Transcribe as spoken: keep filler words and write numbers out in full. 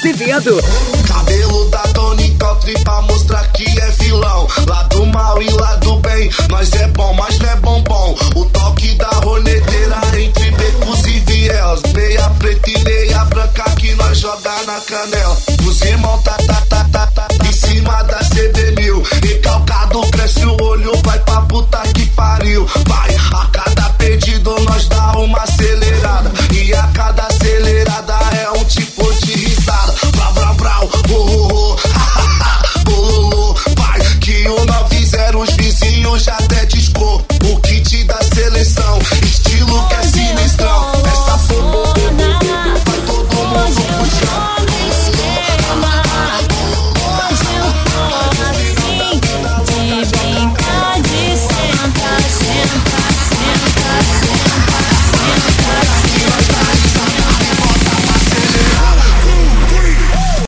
Azevedo. Cabelo da Tony Country pra mostrar que é vilão. Lá do mal e lá do bem, nós é bom, mas não é bombom. O toque da roneteira entre becos e vielas. Meia preta e meia branca que nós joga na canela. Os irmãos tá, tá, tá, tá, tá, tá em cima da C B mil. Recalcado cresce o olho, vai pra puta que pariu. Vai, a cada pedido nós dá uma acelerada. E a cada acelerada é um tipo de risada. Brau, brau, brau, oh, oh, oh, ha, ha, ha, bololô. Vai, que o noventa os vizinhos já tem